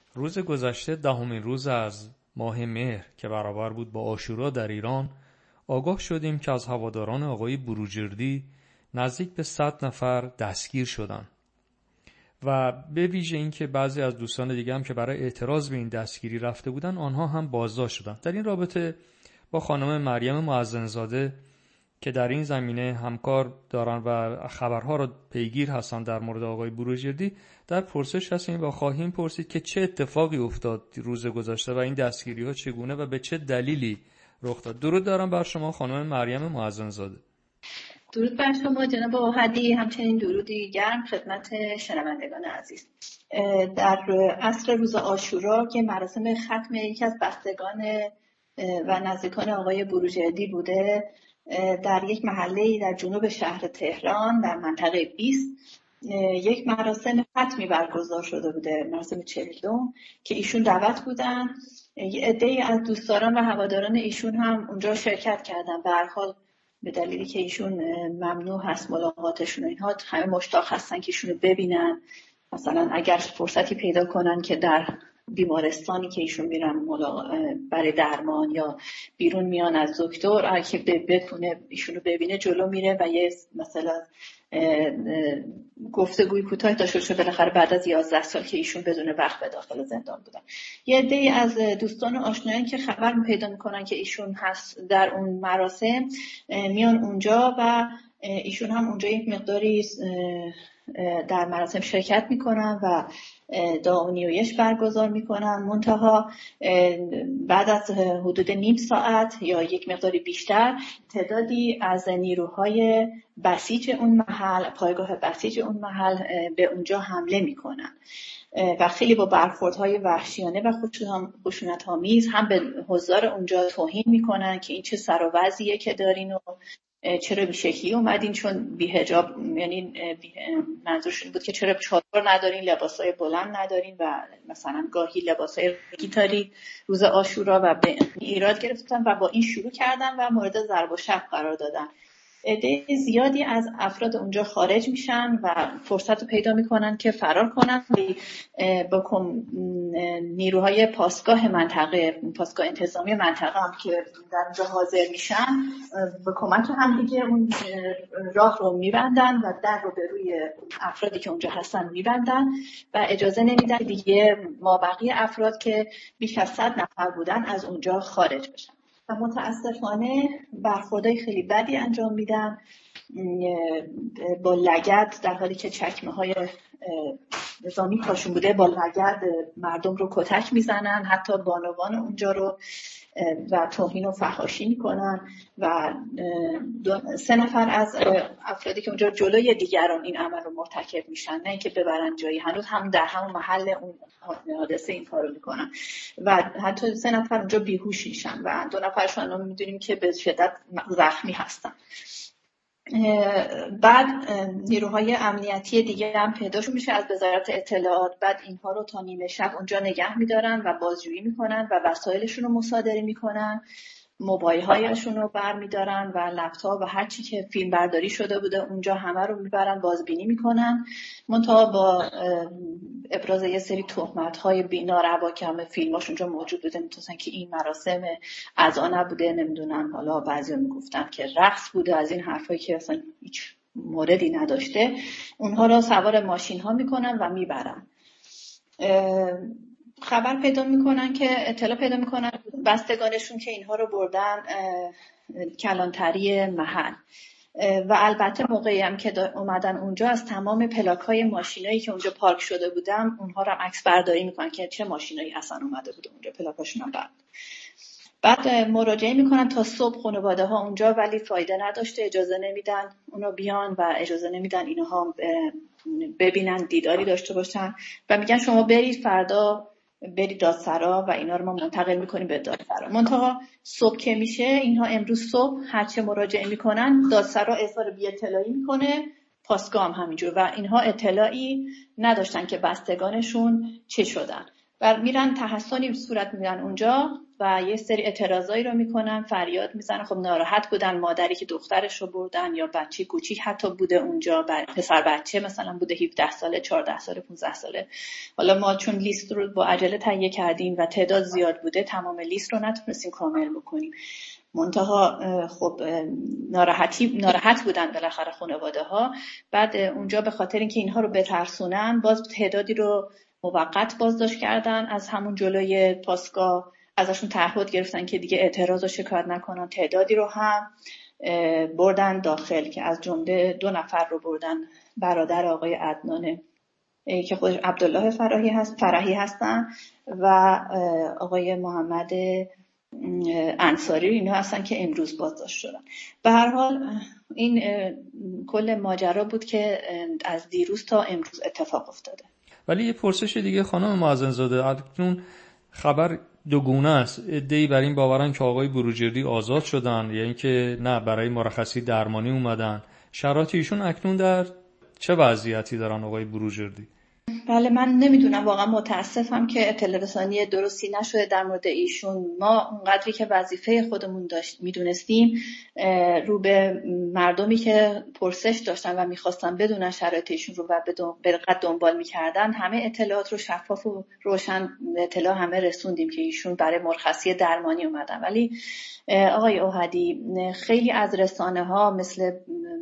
روز گذشته 10مین روز از ماه مهر که برابر بود با عاشورا در ایران آگاه شدیم که از هواداران آقای بروجردی نزدیک به 100 نفر دستگیر شدند و به ویژه این که بعضی از دوستان دیگه هم که برای اعتراض به این دستگیری رفته بودن آنها هم بازداشت شدند. در این رابطه با خانم مریم معزن‌زاده که در این زمینه همکار دارن و خبرها را پیگیر هستن در مورد آقای بروجردی در پرسش هستیم و خواهیم پرسید که چه اتفاقی افتاد روز گذشته و این دستگیری ها چگونه و به چه دلیلی رخ داد. درود دارم بر شما خانم مریم معزن‌زاده. درود بر شما جناب احدی، همچنین درودی گرم خدمت شنوندگان عزیز. در عصر روز عاشورا که مراسم ختم یکی از بستگان و نزدیکان آقای بروجردی بوده، در یک محله‌ای در جنوب شهر تهران در منطقه 20 یک مراسم ختمی برگزار شده بوده، مراسم 42 که ایشون دعوت بودن. یه عده‌ای از دوستداران و هواداران ایشون هم اونجا شرکت کردن. به هر حال به دلیلی که ایشون ممنوع هست ملاقاتشون و اینها، همه مشتاق هستن که ایشونو ببینن. مثلا اگر فرصتی پیدا کنن که در بیمارستانی که ایشون میرن برای درمان یا بیرون میان از دکتر، اگه که بتونه ایشونو ببینه جلو میره و یه مثلا گفتگوی کوتاه داشته باشه. بالاخره بعد از 11 سال که ایشون بدون وقت به داخل زندان بودن، یه عده‌ای از دوستان و آشنایان که خبر پیدا میکنن که ایشون هست در اون مراسم میان اونجا و ایشون هم اونجا یک مقداری در مراسم شرکت میکنن و دعا و نیایش برگزار میکنن. منتها بعد از حدود نیم ساعت یا یک مقداری بیشتر تعدادی از نیروهای بسیج اون محل، پایگاه بسیج اون محل به اونجا حمله میکنن و خیلی با برخوردهای وحشیانه و خشونت‌آمیز هم به حضار اونجا توهین میکنن که این چه سر و وضعیه که دارین و چرا بیشکلی اومدین، چون بی‌حجاب، یعنی منظورشون بود که چرا چادر ندارین، لباسای بلند ندارین و مثلا گاهی لباسای گیتاری روز عاشورا و به ایراد گرفتن و با این شروع کردن و مورد ضرب و شتم قرار دادن. عده زیادی از افراد اونجا خارج میشن و فرصت رو پیدا میکنن که فرار کنن. با نیروهای پاسگاه انتظامی منطقه هم که در اونجا حاضر میشن با کمک هم دیگه اون راه رو میبندن و در رو به روی افرادی که اونجا هستن میبندن و اجازه نمیدن دیگه مابقی افراد که بیش از 100 نفر بودن از اونجا خارج بشن. و متاسفانه برخوردهای خیلی بدی انجام میدن با لگد، در حالی که چکمه های نظامی پاشون بوده با لگد مردم رو کتک میزنن، حتی بانوان اونجا رو و توهین و فحاشی میکنن و 3 نفر از افرادی که اونجا جلوی دیگران این عمل رو مرتکب میشن، نه اینکه ببرن جایی، هنوز هم در همون محل اون حادثه این کارو میکنن و حتی 3 نفر اونجا بیهوش میشن و 2 نفرشون هم میدونیم که به شدت زخمی هستن. بعد نیروهای امنیتی دیگه هم پیداشون میشه از وزارت اطلاعات. بعد اینها رو تا نیمه شب اونجا نگه میدارن و بازجویی میکنن و وسایلشون رو مصادره میکنن، موبایل هایشون رو برمیدارن و لپتاپ و هر چی که فیلم برداری شده بوده اونجا همه رو میبرن بازبینی میکنن. منتها با ابراز یه سری تهمت های بی‌ناروا که همه فیلماش اونجا موجود بوده، مثلا که این مراسم عزا نبوده، نمیدونم حالا بعضیا میگفتن که رقص بوده، از این حرفایی که اصلا هیچ موردی نداشته، اونها رو سوار ماشین ها میکنن و میبرن. خبر پیدا میکنن که اطلاع پیدا میکنن بستگانشون که اینها رو بردن کلانتری محل و البته موقعی هم که اومدن اونجا از تمام پلاک‌های ماشینایی که اونجا پارک شده بودن اونها رو عکس برداری میکنن که چه ماشینایی اصلا اومده بوده اونجا، پلاکاشون هم بعد مراجعه میکنن تا صبح خانواده ها اونجا، ولی فایده نداشته، اجازه نمیدن اونا بیان و اجازه نمیدن اینها ببینن، دیداری داشته باشن و میگن شما برید فردا برید دادسرا و اینا رو ما منتقل میکنیم به دادسرا. منتها صبح که میشه اینها امروز صبح هرچه مراجعه میکنن دادسرا اظهار بی‌اطلاعی میکنه، پاسگاه هم همینجور و اینها اطلاعی نداشتن که بستگانشون چه شدن و میرن تحصیلی صورت میدن اونجا و یه سری اعتراضایی رو میکنن، فریاد میزنن. خب ناراحت بودن، مادری که دخترش رو بردن یا بچه کوچیک حتی بوده اونجا، پسر بچه مثلا بوده 17 ساله، 14 ساله، 15 ساله. حالا ما چون لیست رو با عجله تهیه کردیم و تعداد زیاد بوده، تمام لیست رو نتونستیم کامل بکنیم. منتها خب ناراحت بودن بالاخره خانواده ها. بعد اونجا به خاطر اینکه اینها رو بترسونن، باز تعدادی رو موقت بازداشت کردن از همون جلوی پاسگاه، ازشون تعهد گرفتن که دیگه اعتراض و شکایت نکنن. تعدادی رو هم بردن داخل که از جمله 2 نفر رو بردن، برادر آقای عدنانه که خودش عبدالله فرحی هستن و آقای محمد انصاری، اینا هستن که امروز بازداشت شدن. به هر حال این کل ماجرا بود که از دیروز تا امروز اتفاق افتاده. ولی یه پرسش دیگه خانم مأذن‌زاده، اکنون خبر دوگونه است. عده‌ای بر این باورن که آقای بروجردی آزاد شدن یا اینکه نه برای مرخصی درمانی اومدن. شرایط ایشون اکنون در چه وضعیتی دارن آقای بروجردی؟ بله، من نمیدونم، واقعا متاسفم که اطلاع رسانی درستی نشده در مورد ایشون. ما اونقدری که وظیفه خودمون میدونستیم، رو به مردمی که پرسش داشتن و میخواستن بدونن شرایط ایشون رو و به دقت دنبال میکردن، همه اطلاعات رو شفاف و روشن اطلاع همه رسوندیم که ایشون برای مرخصی درمانی اومدن. ولی آقای اوحدی، خیلی از رسانه ها مثل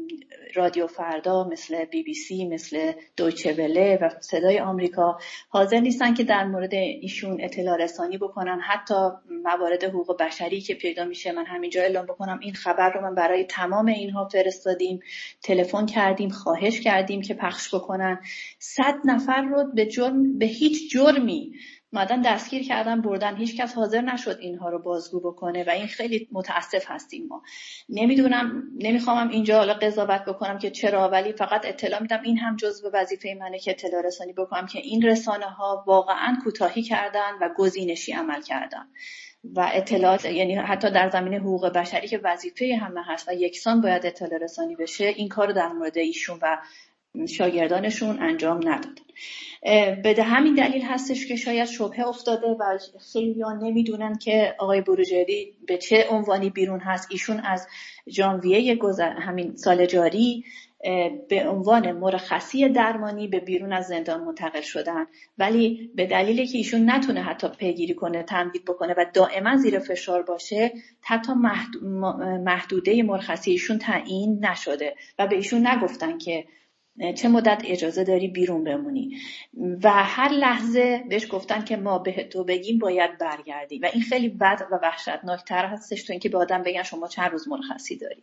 رادیو فردا، مثل BBC، مثل دویچه وله و صدای آمریکا حاضر نیستن که در مورد ایشون اطلاع رسانی بکنن. حتی موارد حقوق بشری که پیدا میشه، من همینجا اعلام بکنم این خبر رو من برای تمام اینها فرستادیم، تلفن کردیم، خواهش کردیم که پخش بکنن. 100 نفر رو به هیچ جرمی مادن دستگیر کردن بردن، هیچ کس حاضر نشد اینها رو بازگو بکنه و این خیلی متاسف هستیم ما. نمیخوام اینجا حالا قضاوت بکنم که چرا، ولی فقط اطلاع میدم این هم جزو وظیفه منه که اطلاع رسانی بکنم که این رسانه ها واقعا کوتاهی کردن و گزینشی عمل کردن و اطلاعات، یعنی حتی در زمینه حقوق بشری که وظیفه همه هست و یکسان باید اطلاع رسانی بشه، این کار در مورد ایشون و شاگردانشون انجام ندادن. به همین دلیل هستش که شاید شبهه افتاده و خیلی‌ها نمیدونن که آقای بروجردی به چه عنوانی بیرون هست. ایشون از ژانویه همین سال جاری به عنوان مرخصی درمانی به بیرون از زندان منتقل شدن، ولی به دلیلی که ایشون نتونه حتی پیگیری کنه، تمدید بکنه و دائما زیر فشار باشه، حتی محدوده مرخصی ایشون تعیین نشده و به ایشون نگفتن که چه مدت اجازه داری بیرون بمونی و هر لحظه بهش گفتن که ما به تو بگیم باید برگردی و این خیلی بد و وحشتناکتر هستش تو اینکه به آدم بگن شما چند روز مرخصی داری.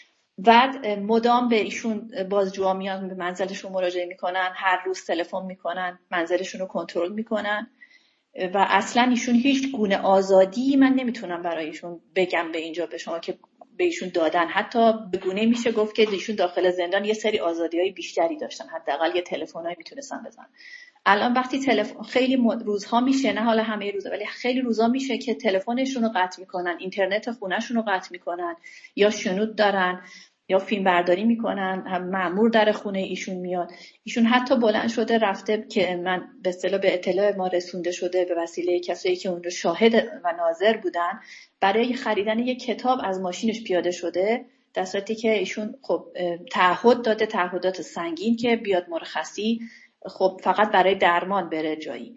بعد مدام به ایشون بازجوها میان، به منزلشون مراجعه میکنن، هر روز تلفن میکنن، منزلشون رو کنترل میکنن و اصلا ایشون هیچ گونه آزادی من نمیتونم برایشون بگم به اینجا به شما که به ایشون دادن. حتی به گونه میشه گفت که ایشون داخل زندان یه سری آزادی‌های بیشتری داشتن، حداقل یه تلفنایی میتونستن بزنن. الان وقتی تلفن خیلی روزها میشه، نه حالا همه روزا ولی خیلی روزا میشه که تلفنشون رو قطع میکنن، اینترنت خونه‌شون رو قطع میکنن، یا شنود دارن یا فیلم برداری میکنن، هم مأمور در خونه ایشون میاد. ایشون حتی بلند شده رفته که من به اصطلاح به اطلاع ما رسونده شده به وسیله کسایی که اون رو شاهد و ناظر بودن، برای خریدن یک کتاب از ماشینش پیاده شده، در صورتی که ایشون خب تعهد داده، تعهدات سنگین که بیاد مرخصی خب فقط برای درمان بره جایی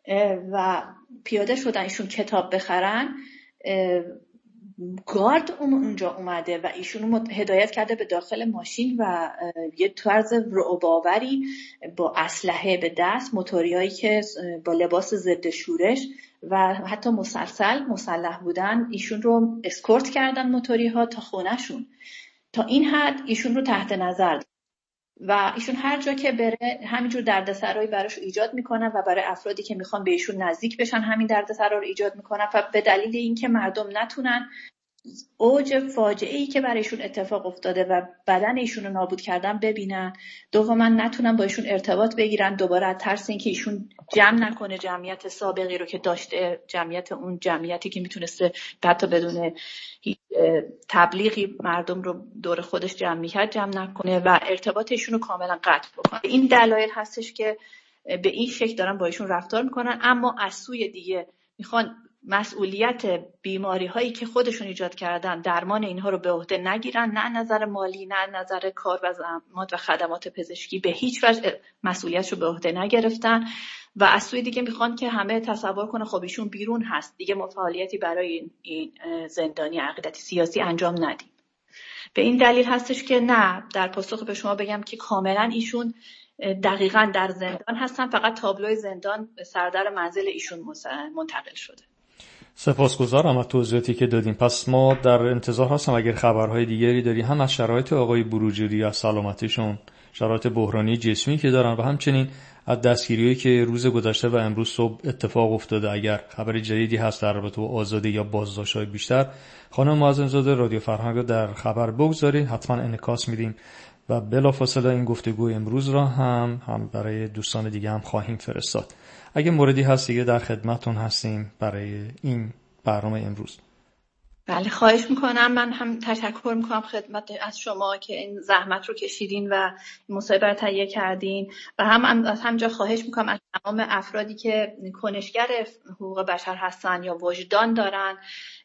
و پیاده شدن ایشون کتاب بخرن. گارد اونجا اومده و ایشونو هدایت کرده به داخل ماشین و یه طرز رعب‌آوری با اسلحه به دست، موتوریایی که با لباس ضد شورش و حتی مسلح بودن، ایشون رو اسکورت کردن موتوری‌ها تا خونه‌شون. تا این حد ایشون رو تحت نظر دارن و ایشون هر جا که بره همینجور دردسرایی براش ایجاد میکنن و برای افرادی که میخوان به ایشون نزدیک بشن همین دردسرا رو ایجاد میکنن و به دلیل اینکه مردم نتونن اوج فاجعه‌ای که برایشون اتفاق افتاده و بدن ایشون رو نابود کردن ببینن، دوما نتونن با ایشون ارتباط بگیرن، دوباره از ترس اینکه ایشون جمع نکنه جمعیت سابقی رو که داشته، اون جمعیتی که میتونسته حتی بدون تبلیغی مردم رو دور خودش جمع میکرد جمع نکنه و ارتباط ایشون رو کاملا قطع بکنه. این دلایل هستش که به این شکل دارن با ایشون رفتار میکنن، اما از سوی دیگه میخوان مسئولیت بیماری هایی که خودشون ایجاد کردن درمان اینها رو به عهده نگیرن، نه نظر مالی نه نظر کار و زحمات و خدمات پزشکی، به هیچ وجه مسئولیتش رو به عهده نگرفتن و از سوی دیگه میخوان که همه تصور کنه خب ایشون بیرون هست دیگه ما فعالیتی برای این زندانی عقیدتی سیاسی انجام ندیم. به این دلیل هستش که نه، در پاسخ به شما بگم که کاملا ایشون دقیقاً در زندان هستن، فقط تابلوی زندان سردر منزل ایشون منتقل شده. سپاسگزارم از توضیحاتی که دادیم. پس ما در انتظار هستم اگر خبرهای دیگری داری هم از شرایط آقای بروجردی، از سلامتیشون، شرایط بحرانی جسمی که دارن و همچنین از دستگیری‌هایی که روز گذشته و امروز صبح اتفاق افتاده، اگر خبر جدیدی هست در رابطه با آزادی یا بازداشت‌های بیشتر، خانم معظم زاده رادیو فرهنگ رو در خبر بگذارید، حتما انعکاس میدیم و بلافاصله این گفتگو امروز را هم برای دوستان دیگه هم خواهیم فرستاد. اگه موردی هست دیگه در خدمتتون هستیم برای این برنامه امروز. بله خواهش میکنم. من هم تشکر میکنم خدمت از شما که این زحمت رو کشیدین و مصاحبه رو تهیه کردین و از همجا خواهش میکنم از تمام افرادی که کنشگر حقوق بشر هستن یا وجدان دارن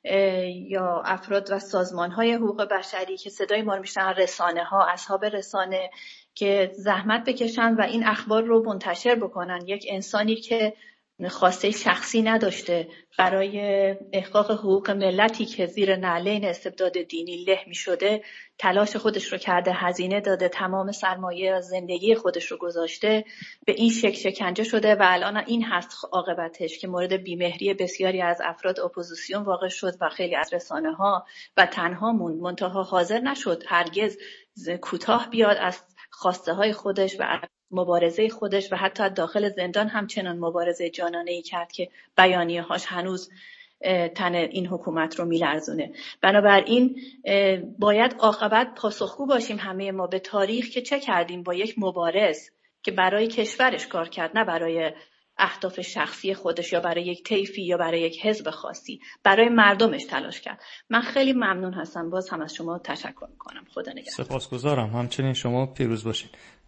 یا افراد و سازمان‌های حقوق بشری که صدای ما رو میشنون، رسانه ها، اصحاب رسانه، که زحمت بکشن و این اخبار رو منتشر بکنن. یک انسانی که خواسته شخصی نداشته برای احقاق حقوق ملتی که زیر نعلین استبداد دینی له می شده تلاش خودش رو کرده، هزینه داده، تمام سرمایه و زندگی خودش رو گذاشته، به این شکنجه شده و الان این هست عاقبتش که مورد بیمهری بسیاری از افراد اپوزیسیون واقع شد و خیلی از رسانه ها و تنها موند، منتها حاضر نشد هرگز کوتاه بیاد از خواسته های خودش و مبارزه خودش و حتی داخل زندان همچنان مبارزه جانانه‌ای کرد که بیانیه‌هاش هنوز تن این حکومت رو میلرزونه. بنابراین باید عاقبت پاسخگو باشیم همه ما به تاریخ که چه کردیم با یک مبارز که برای کشورش کار کرد، نه برای اهداف شخصی خودش یا برای یک طیفی یا برای یک حزب خاصی، برای مردمش تلاش کرد. من خیلی ممنون هستم، باز هم از شما تشکر میکنم. خدا نگهدار. سپاسگزارم. همچنین شما پیروز باشید.